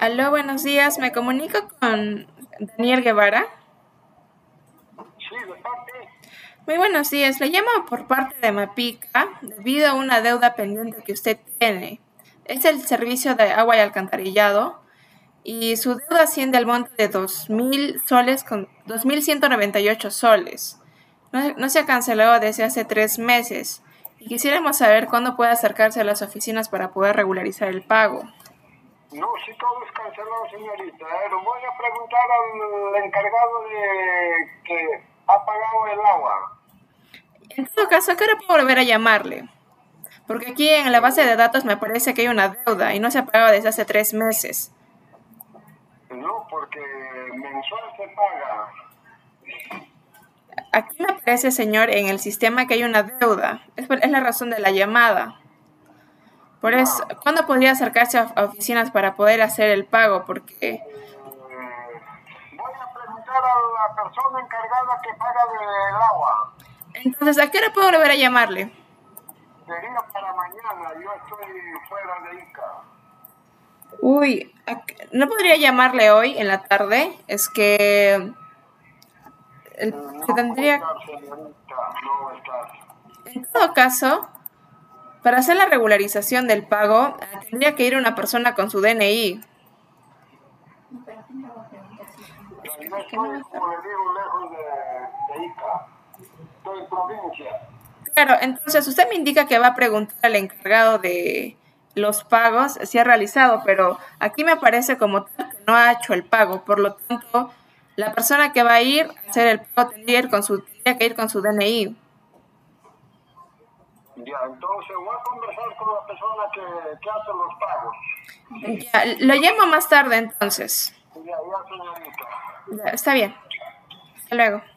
Aló, buenos días. Me comunico con Daniel Guevara. Sí, de parte. Muy buenos días. Le llamo por parte de Mapica debido a una deuda pendiente que usted tiene. Es el servicio de agua y alcantarillado y su deuda asciende al monto de 2.000 soles con 2.198 soles. No se ha cancelado desde hace 3 meses y quisiéramos saber cuándo puede acercarse a las oficinas para poder regularizar el pago. No, si todo es cancelado, señorita. Lo voy a preguntar al encargado de que ha pagado el agua. En todo caso, ¿a qué hora puedo volver a llamarle? Porque aquí en la base de datos me parece que hay una deuda y no se ha pagado desde hace 3 meses. No, porque mensual se paga. Aquí me aparece, señor, en el sistema que hay una deuda. Es la razón de la llamada. Por eso, Ya. ¿cuándo podría acercarse a oficinas para poder hacer el pago? Porque, Voy a preguntar a la persona encargada que paga del agua. entonces, ¿a qué hora puedo volver a llamarle? Sería para mañana. Yo estoy fuera de Ica. Uy, ¿no podría llamarle hoy en la tarde? Es que, que No puede tendría, estar, señorita. No está. en todo caso, para hacer la regularización del pago, tendría que ir una persona con su DNI. Yo estoy, como le digo, lejos de Ica. Estoy en provincia. Claro, entonces usted me indica que va a preguntar al encargado de los pagos si ha realizado, pero aquí me aparece como tal que no ha hecho el pago. Por lo tanto, la persona que va a ir a hacer el pago tendría que ir con su DNI. Ya, entonces voy a conversar con la persona que hace los pagos. Sí, Ya, lo llamo más tarde entonces. ya, ya, señorita. Ya, está bien. Hasta luego.